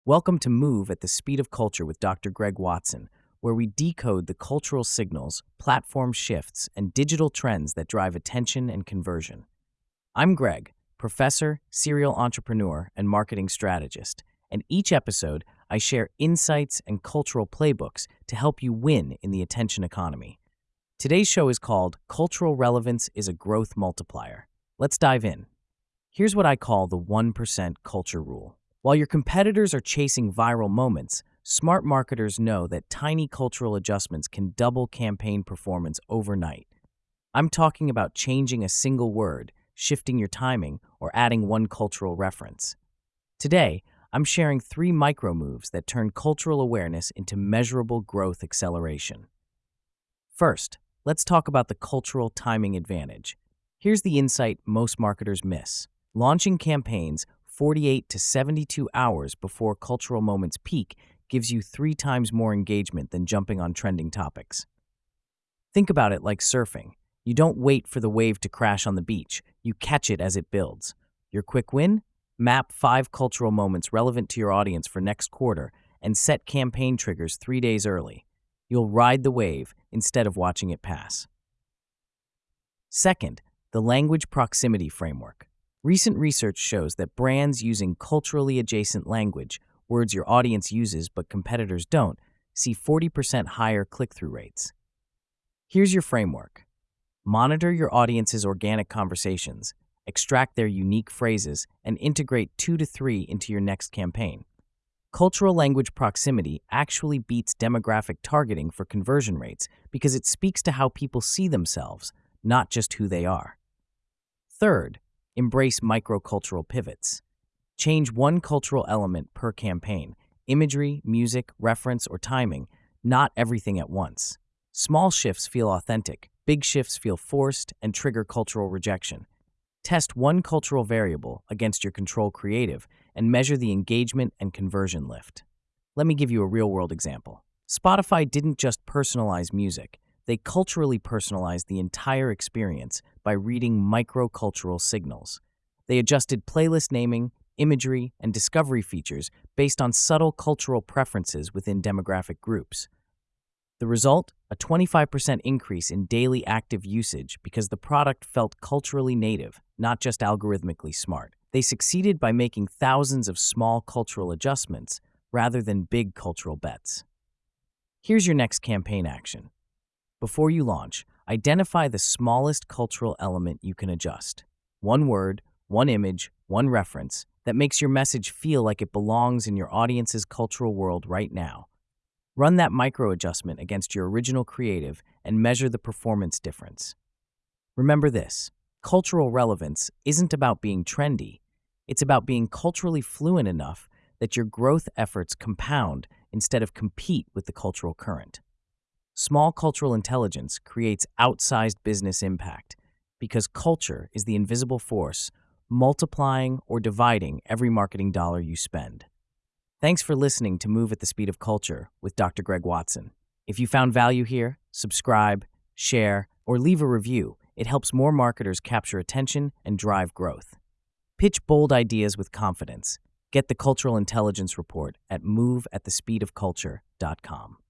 Welcome to Move at the Speed of Culture with Dr. Greg Watson, where we decode the cultural signals, platform shifts, and digital trends that drive attention and conversion. I'm Greg, professor, serial entrepreneur, and marketing strategist, and each episode I share insights and cultural playbooks to help you win in the attention economy. Today's show is called Cultural Relevance is a Growth Multiplier. Let's dive in. Here's what I call the 1% culture rule. While your competitors are chasing viral moments, smart marketers know that tiny cultural adjustments can double campaign performance overnight. I'm talking about changing a single word, shifting your timing, or adding one cultural reference. Today, I'm sharing 3 micro moves that turn cultural awareness into measurable growth acceleration. First, let's talk about the cultural timing advantage. Here's the insight most marketers miss. Launching campaigns 48 to 72 hours before cultural moments peak gives you 3 times more engagement than jumping on trending topics. Think about it like surfing. You don't wait for the wave to crash on the beach. You catch it as it builds. Your quick win? Map 5 cultural moments relevant to your audience for next quarter and set campaign triggers 3 days early. You'll ride the wave instead of watching it pass. Second, the language proximity framework. Recent research shows that brands using culturally adjacent language, words your audience uses but competitors don't, see 40% higher click-through rates. Here's your framework. Monitor your audience's organic conversations, extract their unique phrases, and integrate 2 to 3 into your next campaign. Cultural language proximity actually beats demographic targeting for conversion rates because it speaks to how people see themselves, not just who they are. Third, embrace microcultural pivots. Change one cultural element per campaign, imagery, music, reference, or timing, not everything at once. Small shifts feel authentic, big shifts feel forced and trigger cultural rejection. Test one cultural variable against your control creative and measure the engagement and conversion lift. Let me give you a real-world example. Spotify didn't just personalize music. They culturally personalized the entire experience by reading microcultural signals. They adjusted playlist naming, imagery, and discovery features based on subtle cultural preferences within demographic groups. The result? A 25% increase in daily active usage because the product felt culturally native, not just algorithmically smart. They succeeded by making thousands of small cultural adjustments rather than big cultural bets. Here's your next campaign action. Before you launch, identify the smallest cultural element you can adjust. One word, one image, one reference that makes your message feel like it belongs in your audience's cultural world right now. Run that micro adjustment against your original creative and measure the performance difference. Remember this, cultural relevance isn't about being trendy. It's about being culturally fluent enough that your growth efforts compound instead of compete with the cultural current. Small cultural intelligence creates outsized business impact because culture is the invisible force multiplying or dividing every marketing dollar you spend. Thanks for listening to Move at the Speed of Culture with Dr. Greg Watson. If you found value here, subscribe, share, or leave a review. It helps more marketers capture attention and drive growth. Pitch bold ideas with confidence. Get the Cultural Intelligence Report at moveatthespeedofculture.com.